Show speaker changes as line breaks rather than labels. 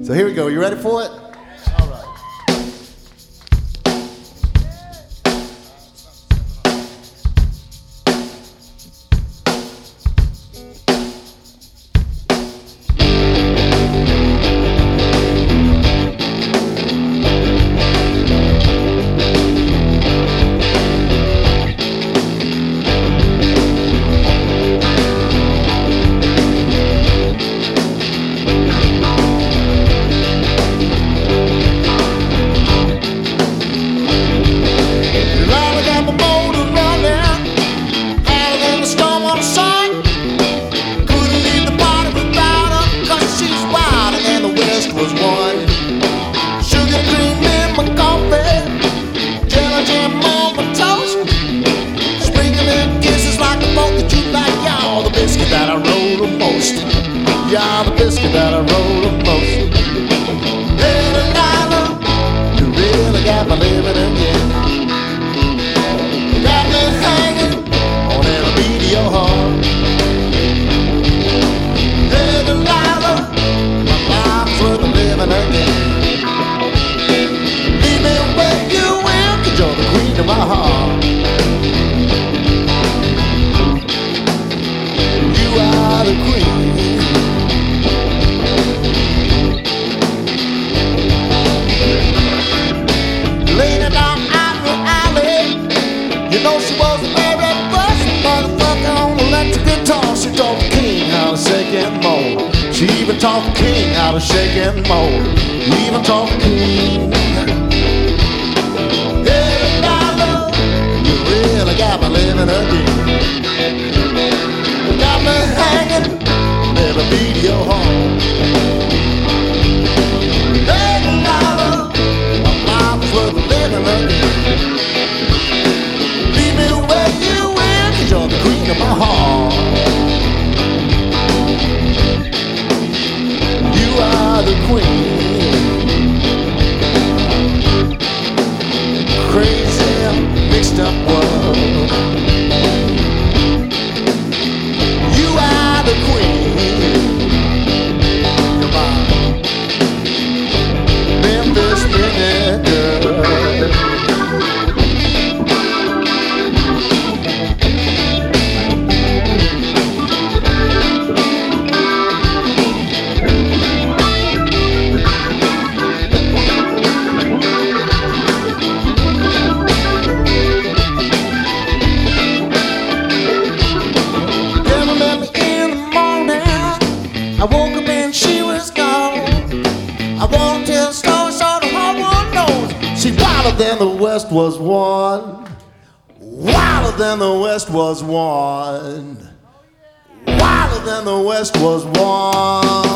So here we go. You ready for it? All right. You're the biscuit that I roll the most. Hey, Delilah, you really got me living again. Got me hanging on every beat of your heart. Hey, Delilah, my life's worth living again. Leave me where you will, 'cause you're the queen of my heart. You are the queen. You know she was the very first motherfucker on electric guitar. She taught the king how to shake and mold. She even taught the king how to shake and mold. Even taught the king. Hey, Delilah, you really got me living again. Got me hanging on every beat of your heart. Hey, Delilah, my life is worth living again. You're the queen of my heart. You are the queen. Crazy, mixed up world. You are the queen. You're my Memphis minute girl. I woke up and she was gone. I won't tell a story so the whole world knows. She's wilder than the West was won. Wilder than the West was won. Wilder than the West was won.